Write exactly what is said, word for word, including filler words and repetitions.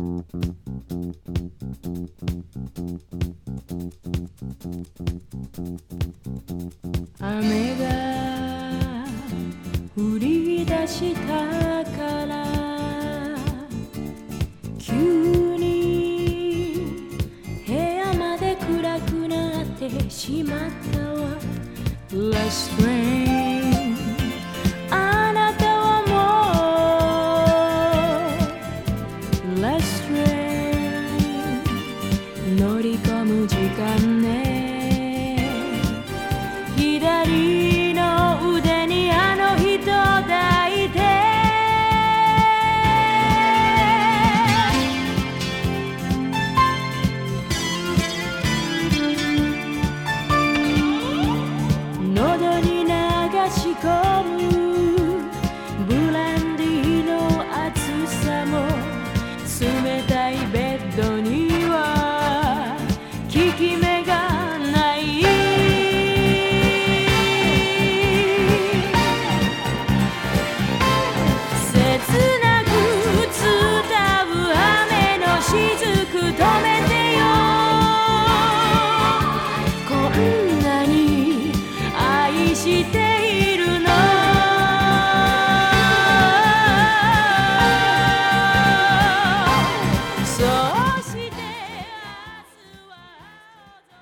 雨が降り出したから急に部屋まで暗くなってしまったわ Last rain あなたはもう Last rain 乗り込む時間ね左の腕にあの人抱いて喉に流し込むブランディの熱さも冷たいベッドには効き目がない切なく伝う雨の雫止めてよこんなに愛して